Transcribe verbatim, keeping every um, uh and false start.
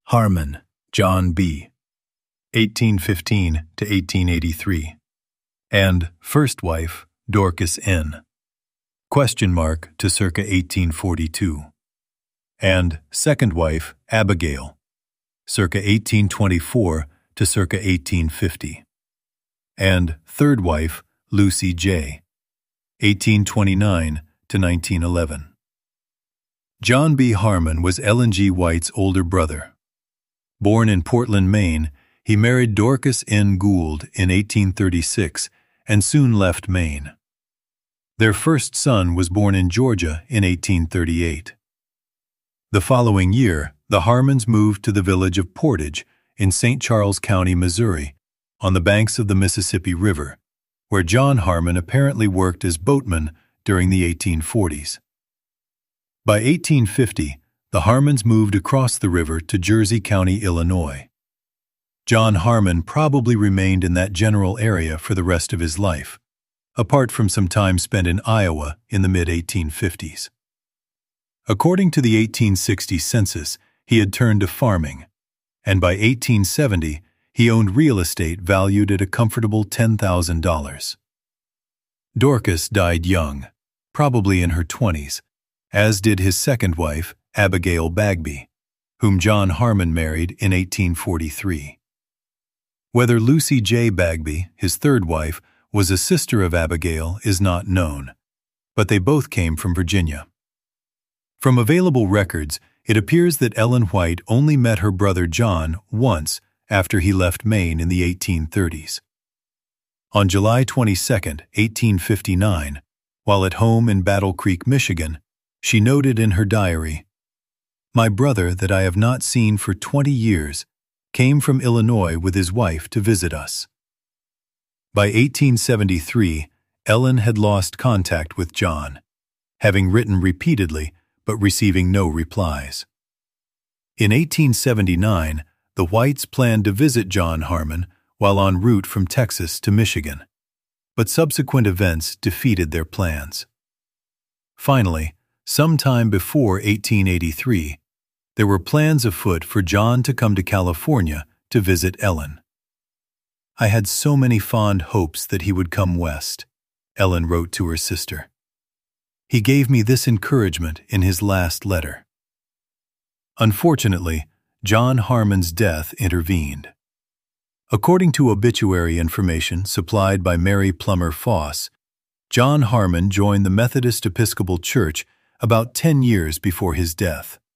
Harmon, John B., eighteen fifteen to eighteen eighty-three, and first wife, Dorcas N., question mark to circa eighteen forty-two, and second wife, Abigail, circa eighteen twenty-four to circa eighteen fifty, and third wife, Lucy J., eighteen twenty-nine to nineteen eleven. John B. Harmon was Ellen G. White's older brother. Born in Portland, Maine, he married Dorcas N. Gould in eighteen thirty-six and soon left Maine. Their first son was born in Georgia in eighteen thirty-eight. The following year, the Harmons moved to the village of Portage in Saint Charles County, Missouri, on the banks of the Mississippi River, where John Harmon apparently worked as boatman during the eighteen forties. By eighteen fifty, the Harmons moved across the river to Jersey County, Illinois. John Harmon probably remained in that general area for the rest of his life, apart from some time spent in Iowa in the mid eighteen fifties. According to the eighteen sixty census, he had turned to farming, and by eighteen seventy, he owned real estate valued at a comfortable ten thousand dollars. Dorcas died young, probably in her twenties, as did his second wife, Abigail Bagby, whom John Harmon married in eighteen forty-three. Whether Lucy J. Bagby, his third wife, was a sister of Abigail is not known, but they both came from Virginia. From available records, it appears that Ellen White only met her brother John once after he left Maine in the eighteen thirties. On July twenty-second, eighteen fifty-nine, while at home in Battle Creek, Michigan, she noted in her diary, "My brother that I have not seen for twenty years came from Illinois with his wife to visit us." By eighteen seventy-three, Ellen had lost contact with John, having written repeatedly but receiving no replies. In eighteen seventy-nine, the Whites planned to visit John Harmon while en route from Texas to Michigan, but subsequent events defeated their plans. Finally, sometime before eighteen eighty-three, there were plans afoot for John to come to California to visit Ellen. "I had so many fond hopes that he would come west," Ellen wrote to her sister. "He gave me this encouragement in his last letter." Unfortunately, John Harmon's death intervened. According to obituary information supplied by Mary Plummer Foss, John Harmon joined the Methodist Episcopal Church about ten years before his death.